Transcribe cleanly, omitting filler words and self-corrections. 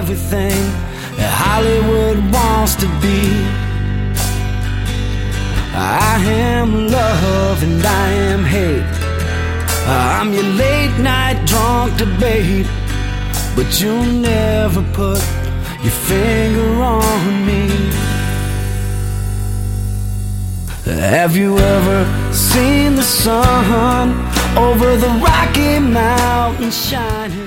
everything that Hollywood wants to be. I am love and I am hate. I'm your late night drunk debate, but you'll never put your finger on me. Have you ever seen the sun over the Rocky Mountains shining?